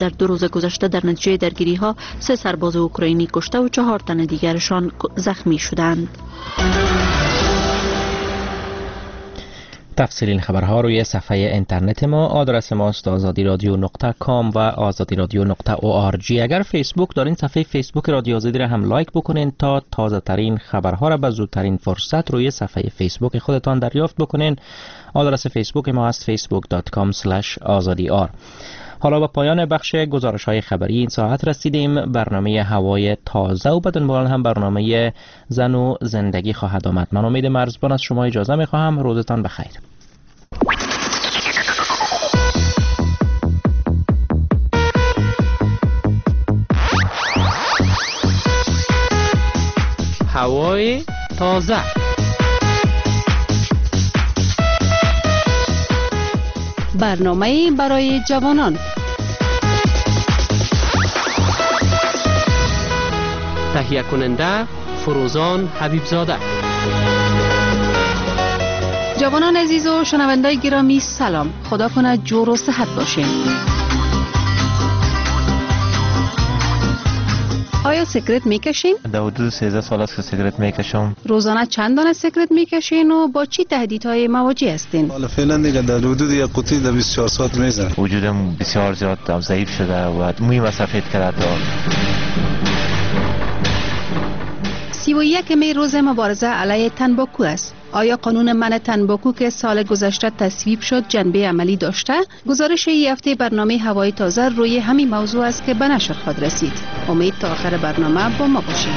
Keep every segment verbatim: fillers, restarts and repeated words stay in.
در دو روز گذشته در نتیجه درگیری ها سه سرباز اوکراینی کشته و چهار تن دیگرشان زخمی شدند. تفصیل این خبرها روی صفحه اینترنت ما، آدرس ما است آزادی رادیو نقطه کام و آزادی رادیو نقطه او آر جی. اگر فیسبوک دارین صفحه فیسبوک رادیو آزادی را هم لایک بکنین تا تازه ترین خبرها را به زودترین فرصت روی صفحه فیسبوک خودتان دریافت بکنین. آدرس فیسبوک ما است فیسبوک دات کام اسلش آزادی آر. حالا به پایان بخش گزارش های خبری این ساعت رسیدیم. برنامه هوای تازه و بدون باران هم برنامه زن و زندگی خواهد آمد. من امید مرزبان از شما اجازه می خواهم. روزتان بخیر. هوای تازه. برنامه برای جوانان. تهیه کننده فروزان حبیبزاده. جوانان عزیز و شنوندای گرامی سلام. خدا کنه جور و صحت باشین. آیا سیگرت میکشین؟ در حدود سیزده سال است که سیگرت میکشم. روزانه چند دانه سیگرت میکشین و با چی تهدیدهای مواجه هستین؟ حالا فعلا دیگه در حدود یک قطعه در بیست و چهار ساعت میزنم. وجودم بسیار زیاد ضعیف شده و موی مسافت کرده. سی و یک می روز مبارزه علیه تنباکو است. آیا قانون منع تنباکو که سال گذشته تصویب شد جنبه عملی داشته؟ گزارش این هفته برنامه هوای تازه روی همین موضوع است که به نشر خواهد رسید. امید تا آخر برنامه با ما باشید.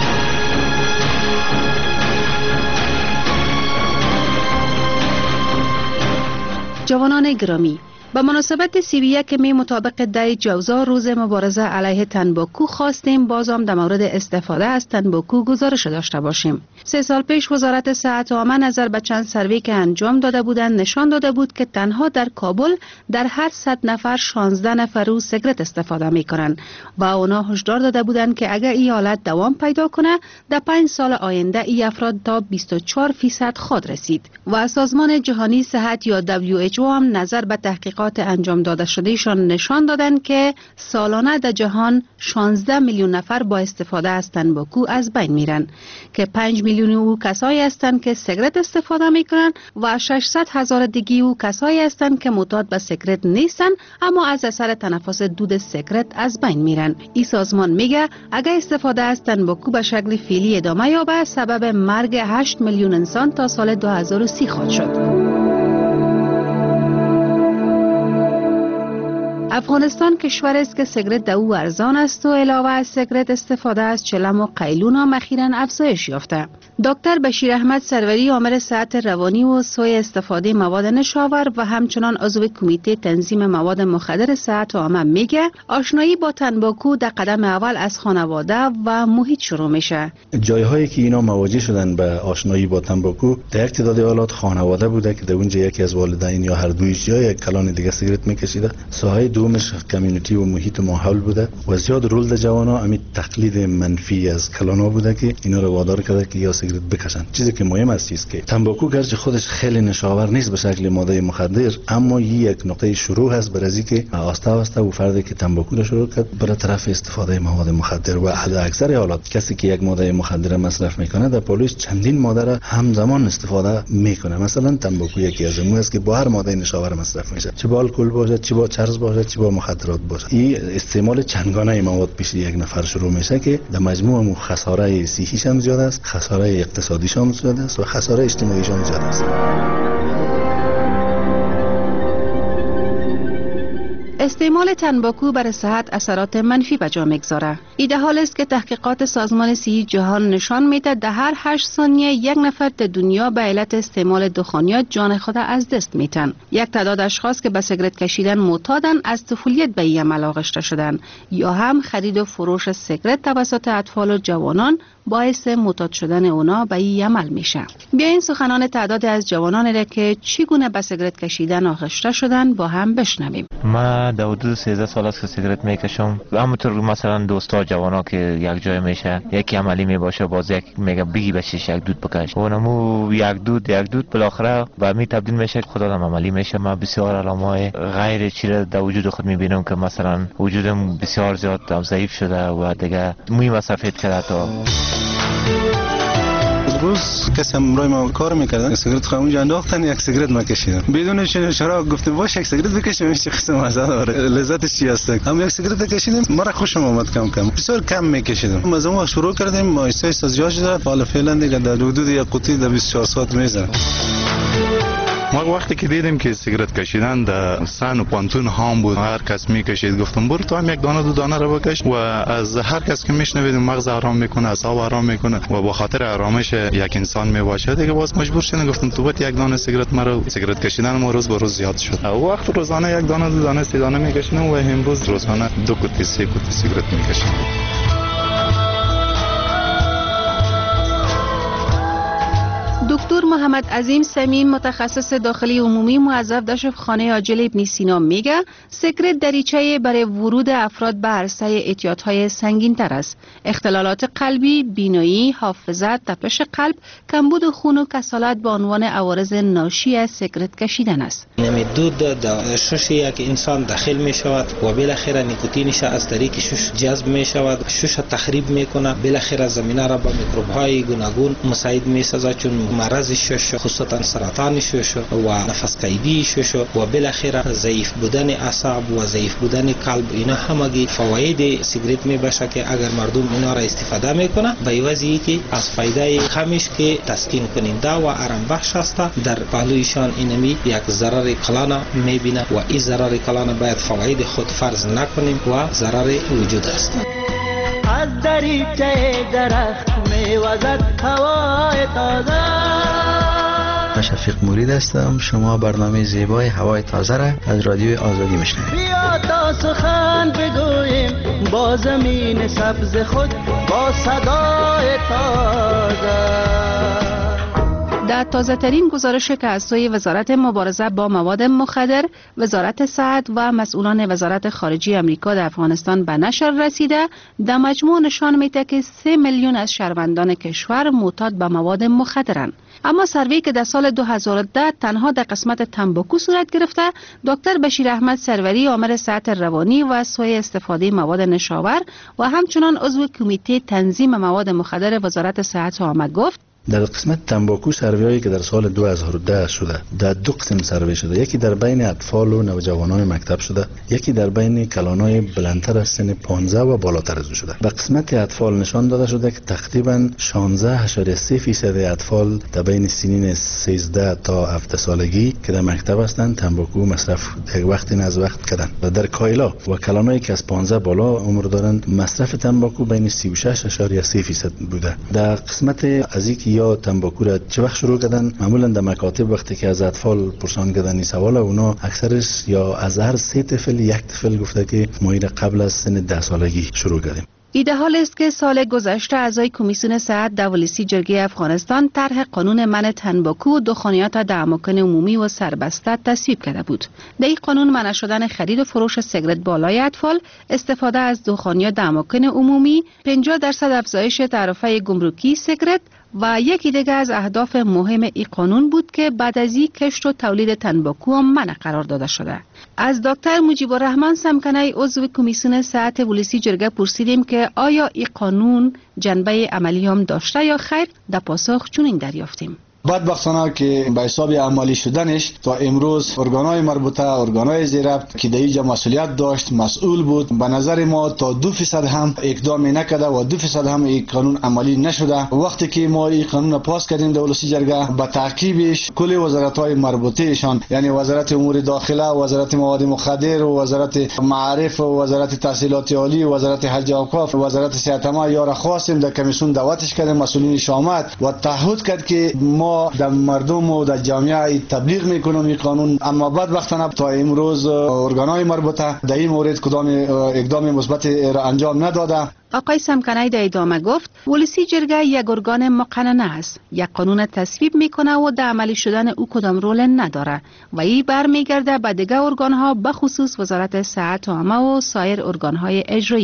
جوانان گرامی، به مناسبت سی و یک می مطابق ده جوزا روز مبارزه علیه تنباکو خواستیم بازم در مورد استفاده از تنباکو گزارش داشته باشیم. سه سال پیش وزارت صحت عامه نظر به چند سروی که انجام داده بودند نشان داده بود که تنها در کابل در هر صد نفر شانزده نفر رو سیگرت استفاده میکنند و اونا هشدار داده بودند که اگر این حالت دوام پیدا کنه در پنج سال آینده این افراد تا بیست و چهار درصد خود رسید. و سازمان جهانی صحت یا دبلیو اچ او هم نظر به تحقیقات انجام داده شدهشان نشان دادند که سالانه در جهان شانزده میلیون نفر با استفاده از تنباکو از بین میرن که پنج میلیون او کسایی هستند که سیگرت استفاده میکنن و ششصد هزار دیگه او کسایی هستند که معتاد به سیگرت نیستن اما از اثر تنفس دود سیگرت از بین میرن. این سازمان میگه اگر استفاده از تنباکو به شکل فعلی ادامه یابه سبب مرگ هشت میلیون انسان تا سال دو هزار و سی خواهد شد. افغانستان کشور است که سیگرت در او ارزان است و علاوه از سیگرت استفاده از چلم و قیلون هم اخیراً افزایش یافته. دکتر بشیر احمد سروری آمر صحت روانی و سوی استفاده مواد نشاور و همچنان عضو کمیته تنظیم مواد مخدر صحت عامه میگه آشنایی با تنباکو در قدم اول از خانواده و محیط شروع میشه. جایهایی که اینا مواجه شدن به آشنایی با تنباکو در یک تعداد حالات خانواده بوده که در اونجا یکی از والدین یا هر دویش یا یک کلان دیگه سیگرت میکشیده. ساحه دومش کمیونیتی و محیط ماحول بوده و زیاد رول در جوانا همین تقلید منفی از کلانا بوده که اینا رو وادار کرده که یا سیگرت بکشن. چیزی که مهم است چیز که تنباکو گرچه خودش خیلی نشاور نیست به شکل ماده مخدر اما یک نقطه شروع هست برای اینکه آسته آسته و فردی که تنباکو را شروع کرد بر طرف استفاده مواد مخدر و در اکثر حالات کسی که یک ماده مخدر مصرف میکنه در پالوش چندین ماده را همزمان استفاده میکنه. مثلا تنباکو یکی از اونها است که با هر ماده نشاور مصرف میشه، چه با الکل باشه، چه با چرس باشه، چه با مخدرات باشه. این استعمال چندگانه مواد پیش یک نفر شروع میشه که در مجموع خساره صحیش هم زیاد است، خساره اقتصادیش هم زیاد است و خساره اجتماعیش هم زیاد است. استعمال تنباکو بر صحت اثرات منفی به جا میگذاره. این در حال است که تحقیقات سازمان صحت جهان نشان میده در هر هشت ثانیه یک نفر در دنیا به علت استعمال دخانیات جان خود از دست میتن. یک تعداد اشخاص که به سیگرت کشیدن معتادن از طفولیت به این عمل آغشته شدن یا هم خرید و فروش سیگرت توسط اطفال و جوانان باعث معتاد شدن اونا به این عمل میشه. بیاین سخنان تعداد از جوانان را که چگونه به سیگرت کشیدن آغشته شدن با هم بشنویم. من در حدود سیزده سال است که سیگرت میکشم. همونطور مثلا دوستا نوجوانا که یک جای میشه یکی عملی میباشه باز یک میگه بگی بشش یک دود بکش و نمو یک دود یک دود بالاخره به می تبدیل میشه خدا هم عملی میشه. ما بسیار علامای غیر چیره در وجود خود میبینم که مثلا وجودم بسیار زیاد ضعیف شده و دیگه موی مصرفیت کرده. تا روز کسی امروز ما کار میکردن سیگارت خاموش انداختن یک سیگارت ما کشیدم بدون چنین چرا گفتم باشه یک سیگارت بکشیم چه قسم مزه داره لذتش چی هست. هم یک سیگارت کشیدیم مرا خوشم اومد کم کم بسیار کم میکشیدم از اون وقت شروع کردیم ما ایسا زیاد شده حالا فعلا دیگه در حدود یک قوطی در بیست و چهار ساعت میزنم. ما وقتی که دیدیم که سیگارت کشیدن در سن و پانتون هام بود هر کس میکشید گفتم برو تو هم یک دانه دو دانه رو بکش و از هر کس که میشنوید مغز آرام میکنه اعصاب آرام میکنه و با خاطر آرامش یک انسان میباشه دیگه باز مجبور شدم گفتم تو باید یک دانه سیگارت مرا سیگارت کشیدن ما روز به روز زیاد شد. وقت روزانه یک دانه دو دانه سه دانه میکشیدم و امروز روزانه دو قطعه سه قطعه سیگارت میکشم. دکتر محمد عظیم سمین متخصص داخلی عمومی موظف در شفاخانه عاجل ابن سینا میگه سیگارت دریچه برای ورود افراد به عرصه اعتیادهای سنگین تر است. اختلالات قلبی، بینایی، حافظه، تپش قلب، کمبود خون و کسالت به عنوان عوارض ناشی از سیگارت کشیدن است. نمی دود در شش یک انسان داخل می شود و بالاخره نیکوتینش از طریق شش جذب می شود، شش تخریب می کنه، بالاخره زمینه را به میکروب های گوناگون مساعد می سازد چون مرض شش خصوصا سرطان شش و نفس قیدی شش و بالاخره ضعیف بودن اعصاب و ضعیف بودن قلب اینا همگی فواید سیگارت می باشه که اگر مردم اینا را استفاده میکنه به وجهی که از فایده خامش که تسکین کننده و آرام بخش است در پهلویشان اینمی یک ضرر کلان میبینه و این ضرر کلان باید فواید خود فرض نکنیم و ضرر وجود است. از دریچه درخت میوزد هوای تازه. شفیق مرید هستم. شما برنامه زیبای هوای تازه را از رادیو آزادی میشنوید. بیا تا سخن بگوییم با زمین سبز خود با صدای تازه. در تازه ترین گزارش که از سوی وزارت مبارزه با مواد مخدر، وزارت صحت و مسئولان وزارت خارجه آمریکا در افغانستان به نشر رسیده، در مجموع نشان میده که سه میلیون از شهروندان کشور معتاد به مواد مخدرند. اما سروی که در سال دو هزار و ده تنها در قسمت تنباکو صورت گرفته، دکتر بشیر احمد سروری آمر صحت روانی و سوی استفاده مواد نشاور و همچنان عضو کمیته تنظیم مواد مخدر وزارت صحت آمد گفت در قسمت تنباکو سروی‌هایی که در سال دو هزار و ده شده در دو قسم سروی شده، یکی در بین اطفال و نوجوانان مکتب شده، یکی در بین کلانای بلندتر از سن پانزده و بالاتر از او شده. به قسمت اطفال نشان داده شده که تقریبا شانزده اشاریه سه فیصد اطفال در بین سنین سیزده تا هفده سالگی که در مکتب هستند تنباکو مصرف یک وقتی نه از وقت کردن. و در کایلا و کلانایی که از پانزده بالا عمر دارند مصرف تنباکو بین سی و شش اشاریه سه فیصد بوده. در قسمت از اینکه یا تنباکو را چه وقت شروع کردن، معمولا در مکاتب وقتی که از اطفال پرسان کردن این سوال، اونا اکثرش یا از هر سه طفل یک طفل گفته که ما این قبل از سن ده سالگی شروع کردیم. ایده حال است که سال گذشته اعضای کمیسیون صحت در ولسی جرگه افغانستان طرح قانون منع تنباکو و دخانیات در اماکن عمومی و سربسته تصویب کرده بود. در این قانون منع شدن خرید و فروش سیگارت بالای اطفال، استفاده از دخانیات در اماکن عمومی، پنجاه درصد افزایش تعرفه گمرکی سیگارت و یکی دیگر از اهداف مهم این قانون بود که بعد از این کشت و تولید تنباکو هم منع قرار داده شده. از دکتر مجیب الرحمن سمکنی عضو کمیسیون صحت ولسی جرگه پرسیدیم که آیا این قانون جنبه عملی هم داشته یا خیر؟ در پاسخ چنین دریافتیم. بدبختانه که به حساب عملی شدنش تا امروز ارگانهای مربوطه، ارگانهای زیربط که در اینجا مسئولیت داشت، مسئول بود، به نظر ما تا دو فیصد هم اقدام نکرده و دو فیصد هم این قانون عملی نشده. وقتی که ما این قانون پاس کردیم در ولسی جرگه، به تعقیبش کل وزارت‌های مربوطهشان یعنی وزارت امور داخله، وزارت مواد مخدر، وزارت معارف، وزارت تحصیلات عالی، وزارت حج و اوقاف، وزارت صحت ما یار خواستیم در کمیسیون دعوتش کردیم، مسئولینش آمد و تعهد کرد که ما در مردم و در جامعه تبلیغ میکنم این قانون. اما بدبختانه تا امروز ارگانهای مربوطه در این مورد کدام اقدام مثبت را انجام نداده. آقای سمکنی در ادامه گفت ولسی جرگه یک ارگان مقننه است، یک قانون تصویب میکنه و در عملی شدن او کدام رول نداره و این برمیگرده به دیگر ارگانها، به خصوص وزارت صحت عامه و سایر ارگانهای اجرایی.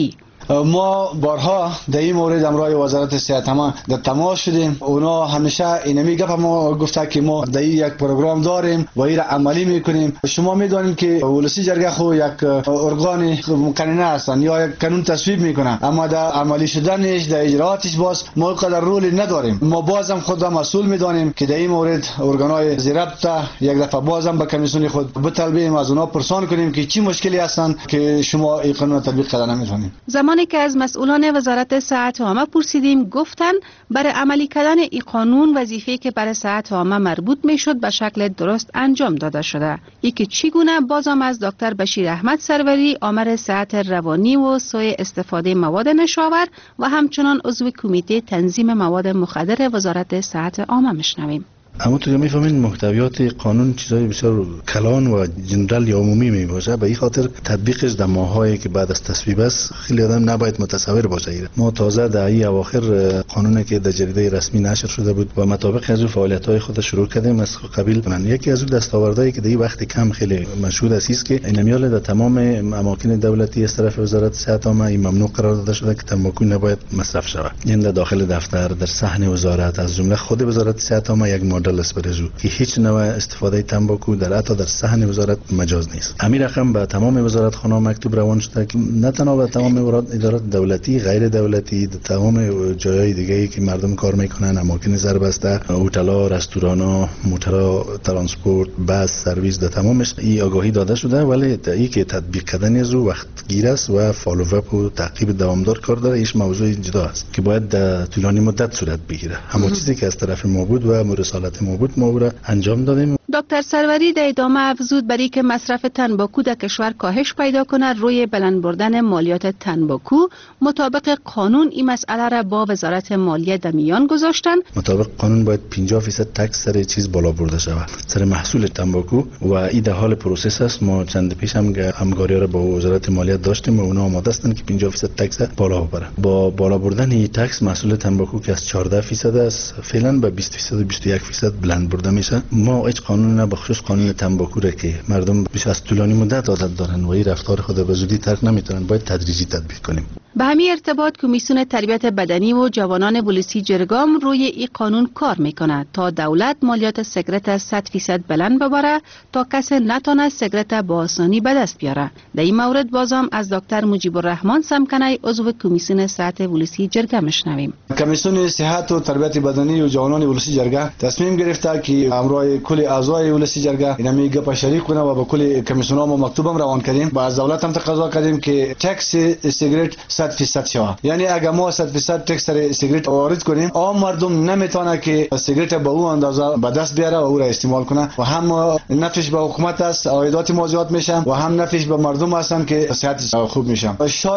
ما بارها در این مورد امروی وزارت صحت ما در تماس شدیم. اونا همیشه اینمی گپ ما گفته که ما در یک پروگرام داریم و این عملی میکنیم. شما میدونید که ولسی جرگه خو یک ارگان مقننه هستن یا یک قانون تصویب میکنه، اما در عملی شدنش در اجراتش باز ما قدر رولی نداریم. ما بازم خود را مسئول میدانیم که در این مورد ارگانهای ضربط یک دفعه بازم به کمیسیون خود بطلبیم، از اونا پرسان کنیم که چی مشکلی هستن که شما این قانون تطبیق کردن نمیتونید. زمانی که از مسئولان وزارت صحت عامه پرسیدیم گفتن برای عملی کردن این قانون وظیفه‌ای که برای صحت عامه مربوط میشد به شکل درست انجام داده شده. یکی چگونه بازم از دکتر بشیر احمد سروری آمر صحت روانی و سوء استفاده مواد نشاور و همچنان عضو کمیته تنظیم مواد مخدر وزارت صحت عامه میشنویم. اما تو میفهمین محتویات قانون چیزای بسیار کلان و جنرال یا عمومی می باشه، به این خاطر تطبیقش در ماهایی که بعد از تصویب است خیلی آدم نباید متصور باشه. ما تازه در این اواخر قانونی که در جریده رسمی نشر شده بود و مطابق از فعالیت‌های خود شروع کردیم از قبیل من یکی از دستاوردهایی که در وقت کم خیلی مشهود است که اینمیال در تمام اماکن دولتی از طرف وزارت صحت عامه این ممنوع قرار داده شده که تنباکو نباید مصرف شود. یعنی در داخل دفتر، در صحن وزارت، از جمله خود وزارت صحت عامه یک مدل است برزو که هیچ نوع استفاده تنباکو در حتی در صحن وزارت مجاز نیست. امیر رقم به تمام وزارت خانه مکتوب روان شده که نه تنها به تمام ادارات دولتی، غیر دولتی، در تمام جاهای دیگه‌ای که مردم کار میکنن، اماکن زربسته، هتل‌ها، رستوران‌ها، موترها، ترانسپورت، بس، سرویس، در تمامش این آگاهی داده شده، ولی این که تطبیق کردن از او وقت گیر است و فالو اپ و تعقیب دوامدار کار داره. ایش موضوع جدا است که باید در طولانی مدت صورت بگیره. همون چیزی که از طرف ما بود و مرسالت ما بود ما را انجام دادیم. دکتر سروری در ادامه افزود برای که مصرف تنباکو در کشور کاهش پیدا کنه روی بلند بردن مالیات تنباکو مطابق قانون این مسئله را با وزارت مالیه در میان گذاشتن. مطابق قانون باید پنجاه درصد تکس سر چیز بالا برده شود سر محصول تنباکو و این در حال پروسس است. ما چند پیش هم همکاری را با وزارت مالیه داشتیم و اونا آماده هستند که پنجاه درصد تکس بالا ببرن. با بالا بردن این تکس محصول تنباکو که از چهارده درصد است فعلا به بیست درصد و بیست و یک درصد بلند برده میشه. ما هیچ قانون نه بخصوص قانون تنباکو را که مردم بیش از طولانی مدت عادت دارن و این رفتار خود به زودی ترک نمیتونن، باید تدریجی تطبیق کنیم. به همین ارتباط کمیسیون تربیت بدنی و جوانان ولسی جرگام روی این قانون کار میکنه تا دولت مالیات سیگارت صد درصد بلند ببره تا کسی نتونه سیگارت با آسانی به دست بیاره. در این مورد بازم از دکتر مجیب الرحمن سمکنی عضو کمیسیون صحت ولسی جرگه میشنویم. کمیسیون صحت و تربیت بدنی و جوانان ولسی جرگه تصمیم گرفته که امروی کل اعضای ولسی جرگه اینا میگه با شریک کنه و با کل کمیسیون‌ها ما مکتوبم روان کردیم. با از دولت هم تقاضا کردیم که تکس سیگارت صد درصد شود. یعنی اگر ما صد درصد تکس سر سیگارت وارد کنیم، عام مردم نمیتونه که سیگارت به اون اندازه به دست بیاره و او را استعمال کنه و هم نفعش به حکومت است، عایدات ما زیاد میشن و هم نفعش به مردم هستن که صحت خوب میشن.